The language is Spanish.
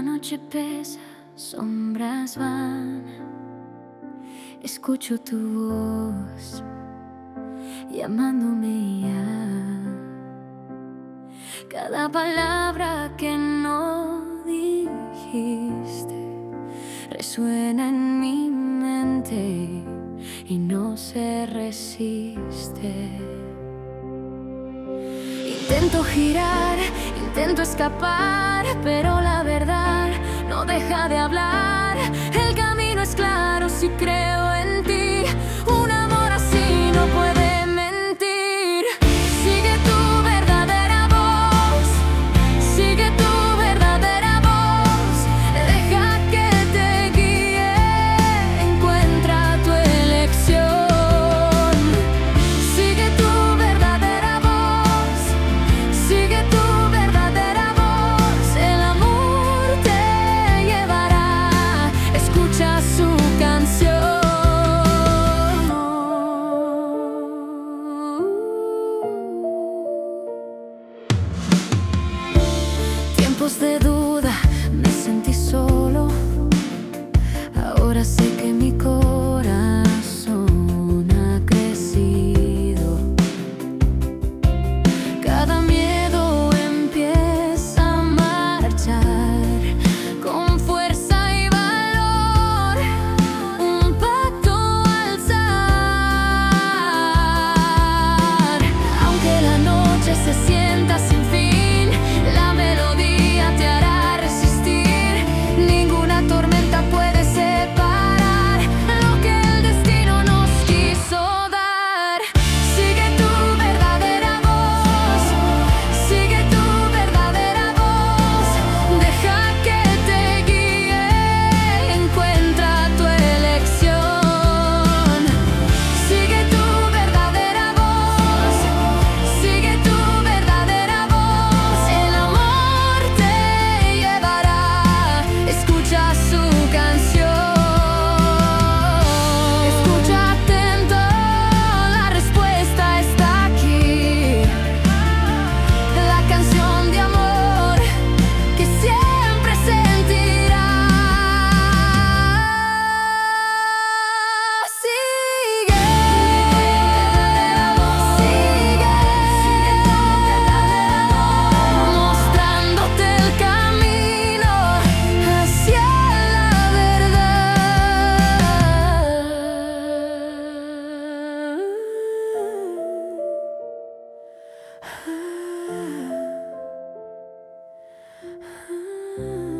noche pesa, sombras van. Escucho tu voz llamándome ya. Cada palabra que no dijiste resuena en mi mente y no se resiste. Intento girar, intento escapar, pero la verdad no deja de hablar. El camino es claro si creo en ti. Un amor así no puede mentir. Sigue tu verdadera voz, sigue tu verdadera voz. Deja que te guíe, encuentra tu elección. Sigue tu verdadera voz, sigue tu verdadera voz. El amor te llevará, escucha su canción. Tiempos de duda, me sentí solo. Ahora sé que mi corazón ha crecido. Cada miedo empieza a marchar con fuerza y valor. Un pacto al alzar. Aunque la noche se sienta sin fin, la melodía te hará resistir. Ninguna tormenta puede separar lo que el destino nos quiso dar. Sigue tu verdadera voz, sigue tu verdadera voz. Deja que te guíe, encuentra tu elección. Sigue tu verdadera voz, sigue tu verdadera voz. El amor te llevará, escucha su canción. Escucha atento, la respuesta está aquí. La canción de amor que siempre sentirás. Sigue, mostrándote el camino hacia la verdad.